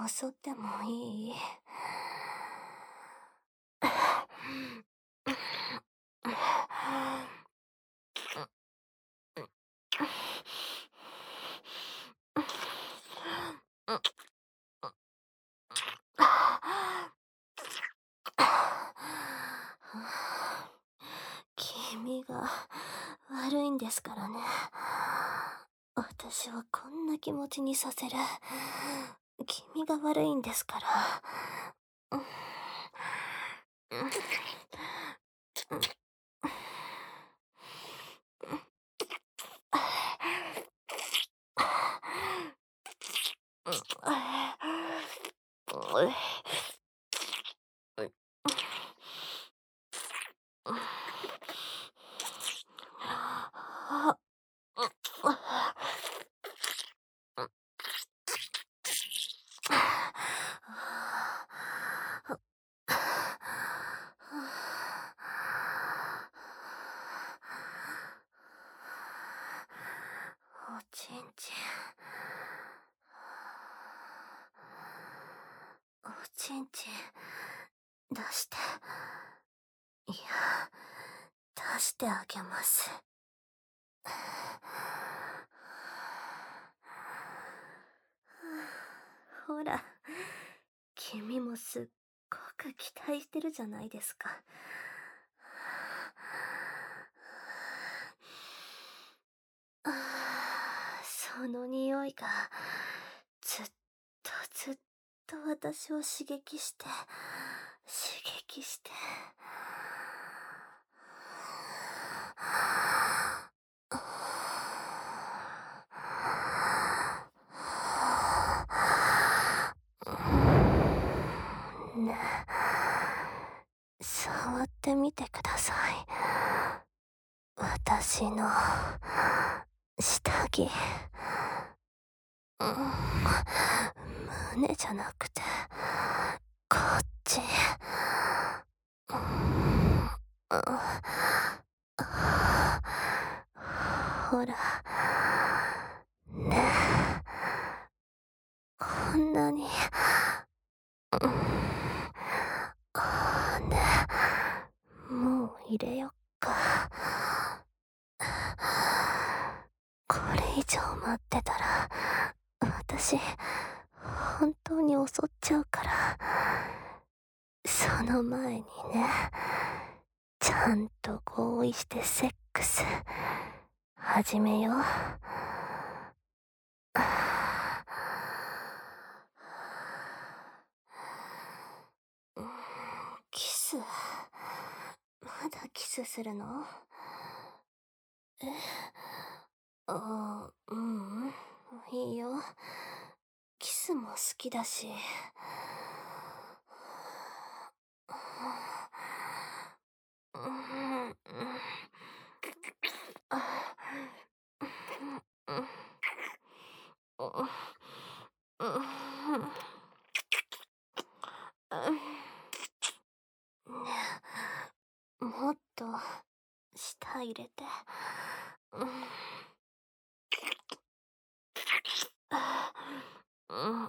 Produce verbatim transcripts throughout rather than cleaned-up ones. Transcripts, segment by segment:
襲ってもいい？君が悪いんですからね。私はこんな気持ちにさせる。君が悪いんですから。おちんちん、おちんちん出して。いや、出してあげます。ほら、君もすっごく期待してるじゃないですか。ああ、その匂いがずっとずっと私を刺激して刺激してねえ、触ってみてください。私の下着。うん、胸じゃなくてこっち。うん、ほらねえ、こんなに。うん、ねえ、もう入れよっか。これ以上待ってたら私本当に襲っちゃうから。その前にね、ちゃんと合意してセックス始めよう。キス？まだキスするの？え？あ、ううん、いいよ。キスも好きだし。うん、うん、あ、うん、うん、うん、うん、もっと舌入れて。うん、あ、うん、うん、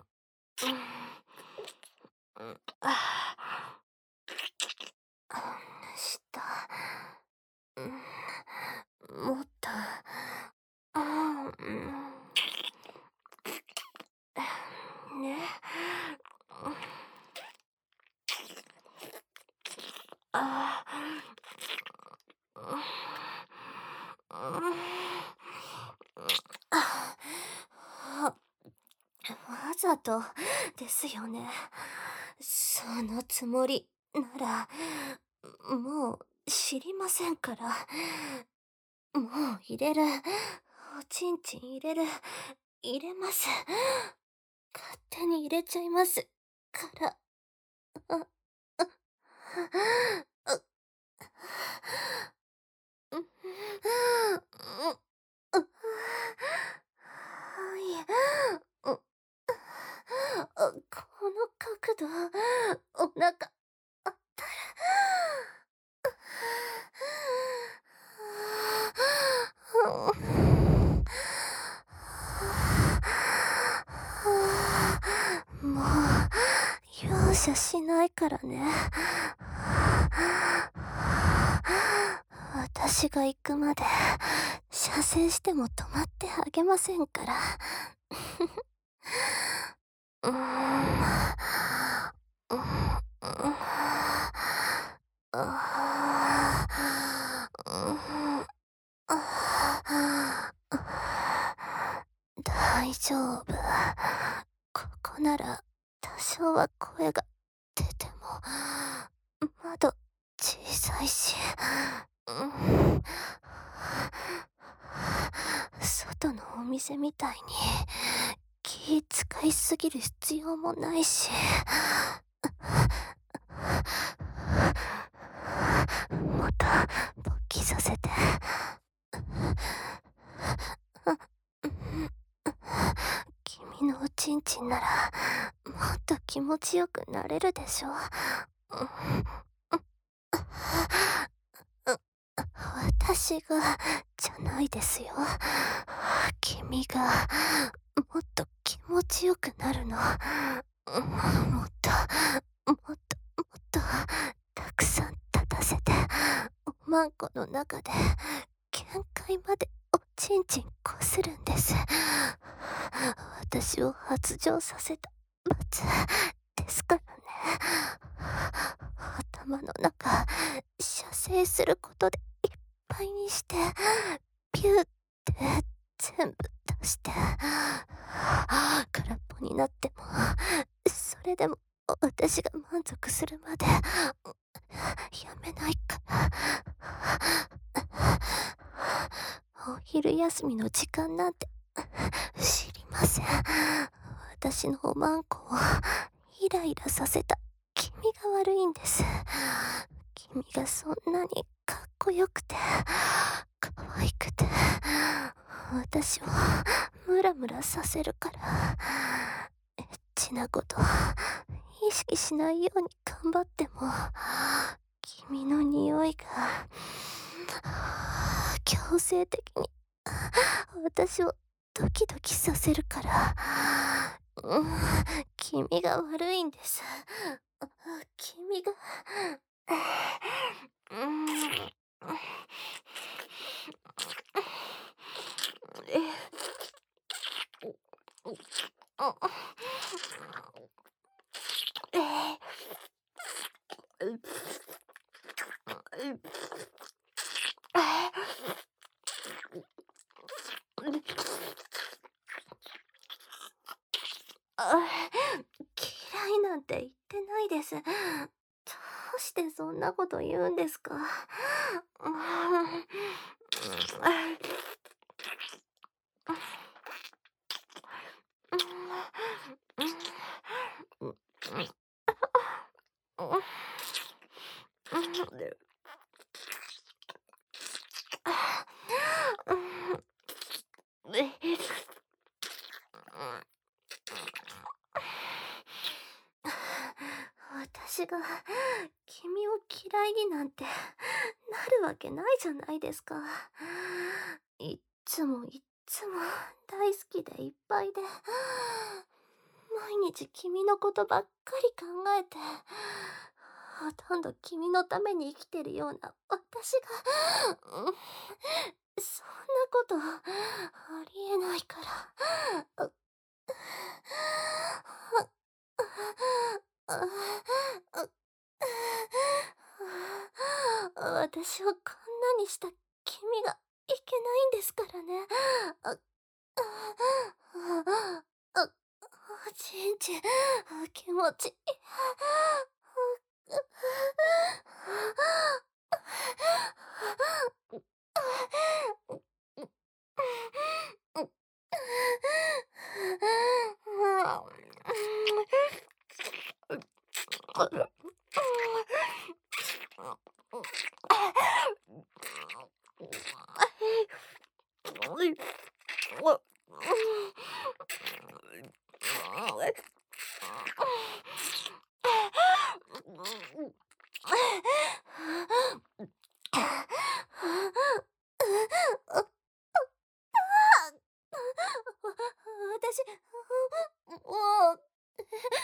うん、あ、舌、うん、もっと、あ、うん、ね、あ、うん、あ、わざとですよね。そのつもりならもう知りませんから。もう入れる。おちんちん入れる。入れます。勝手に入れちゃいますから。あ、あ、あ、うん、うん、うん、はい。うん、あ、この角度、お腹あったら。 もう、容赦しないからね。私が行くまで、射精しても止まってあげませんから。うーん。うーん。ああ、大丈夫。ここなら多少は声が出ても、窓小さいし、うん、外のお店みたいに気使いすぎる必要もないし、もっと勃起させて。君のおちんちんならもっと気持ちよくなれるでしょ。私がじゃないですよ。君がもっと気持ちよくなるの。もっともっともっとたくさん立たせて、おまんこの中で限界までおちんちんこするんです。私を発情させた罰ですからね。頭の中射精することでいっぱいにして、ピューって全部出して、空っぽになっても、それでも私が満足するまでやめないから。お昼休みの時間なんて知りません。私のおまんこをイライラさせた君が悪いんです。君がそんなにかっこよくて可愛くて、私をムラムラさせるから、エッチなこと意識しないように頑張っても、君の匂いが強制的に私をドキドキさせるから、うん、君が悪いんです。君が、うん、え、あ、え、あ、嫌いなんて言ってないです。どうしてそんなこと言うんですか？うん。私が君を嫌いになんてなるわけないじゃないですか。いっつもいっつも大好きでいっぱいで、毎日君のことばっかり考えて、ほとんど君のために生きてるような私が、うん、そんなことありえないから。私をこんなにした君がいけないんですからね。あ、あ、あ、おちんちん、気持ちいい。私、もう、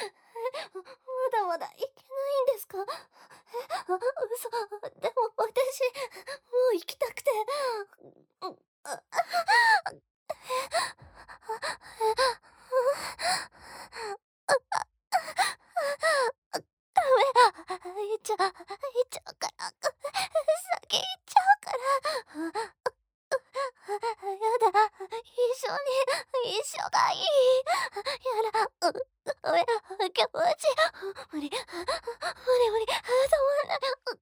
ちゃう、行っちゃうから、先行っちゃうから。やだ、一緒に、一緒がいい。やだ、う、う、や、気持ち、無理、無理無理、止まんない。う、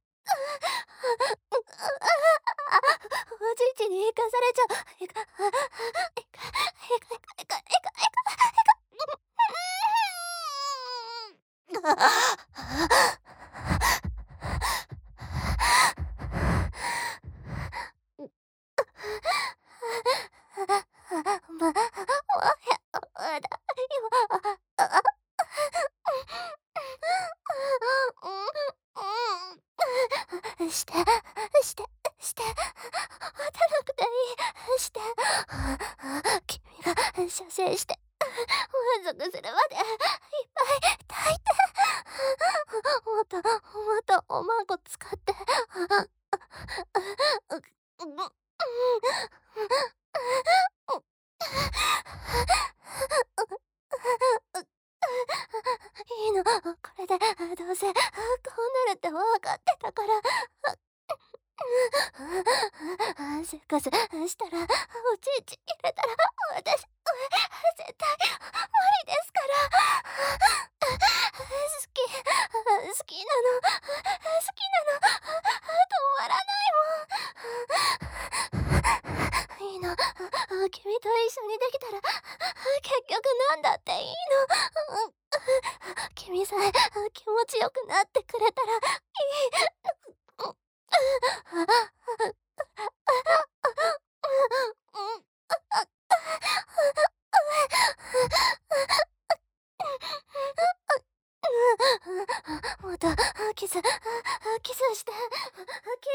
おじいちに行かされちゃう。行か、行か、行か、行か、行か、行か、行か、行か、行か。ま、もうやだ、今、して、して、して、待たなくていい、して、君が射精して、満足するまで、いっぱい抱いて、もっと、もっとおまご使って、う、う、う、いいの、これで、どうせ、こうなるって分かってたから。セックスしたら、おちんち入れたら、私、絶対、無理ですから。好き、好きなの、好きなの、止まらないもん。いいの、君と一緒にできたら、結局なんだっていいの。君さえ気持ちよくなってくれたらいい。もっとキス、キスして、キ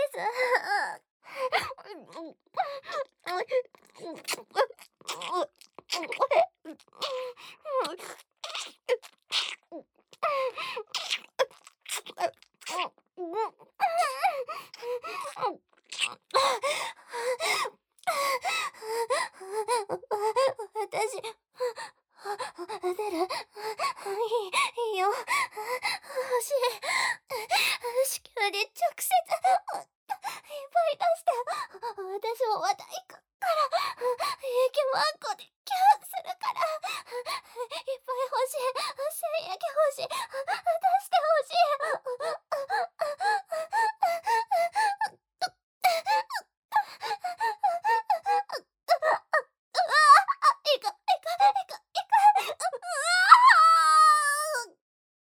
私、出る、いい、いいよ、欲しい、子宮で直接、いっぱい出して、私もまた行くから、息まんこでキュンするから、いっぱい欲しい、精液欲しい、出して欲しい。いか、いか、いか、いか、うわ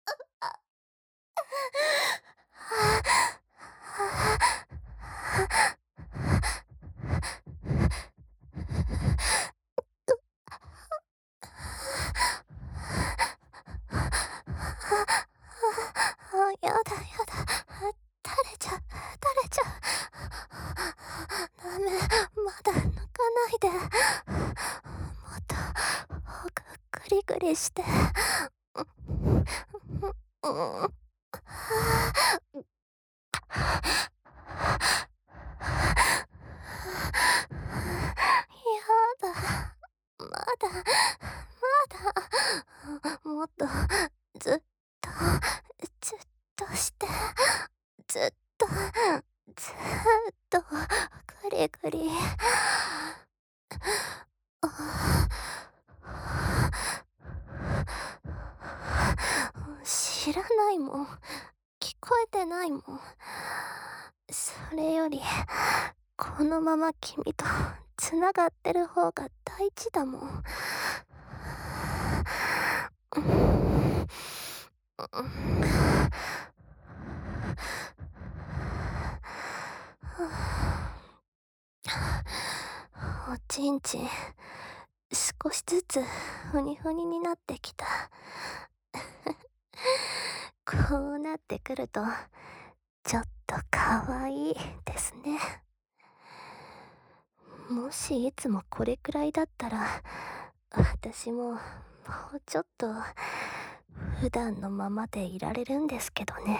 あ、やだやだ、垂れちゃう、垂れちゃう。ダメ、まだ抜かないで。もっと、ぐりぐりして。うん、うん、やだ、まだ、まだ、もっと、ずっと、ずっとして、ずっと、ずっと、ぐりぐり。知らないもん。聞こえてないもん。それより、このまま君とつながってる方が大事だもん。おちんちん、少しずつふにふにになってきた。こうなってくると、ちょっとかわいいですね。もしいつもこれくらいだったら、私ももうちょっと普段のままでいられるんですけどね。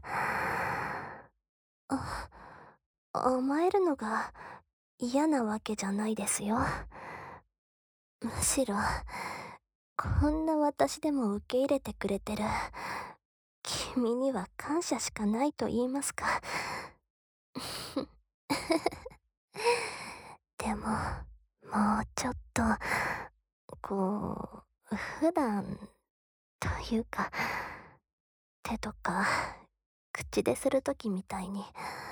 あ、甘えるのが嫌なわけじゃないですよ。むしろ、こんな私でも受け入れてくれてる。 君には感謝しかないと言いますか。でも、もうちょっと、こう、普段というか、手とか、口でするときみたいに、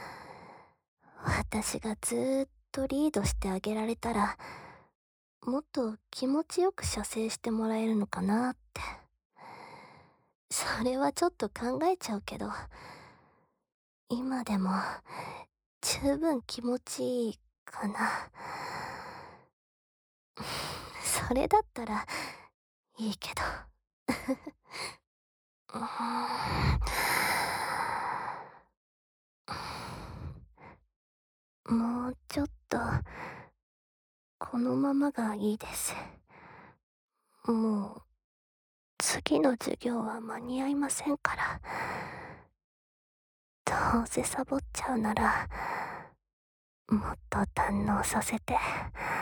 私がずーっとリードしてあげられたら、もっと気持ちよく射精してもらえるのかなって。それはちょっと考えちゃうけど、今でも十分気持ちいいかな。それだったらいいけど。うーんもうちょっと、このままがいいです。もう、次の授業は間に合いませんから。どうせサボっちゃうなら、もっと堪能させて。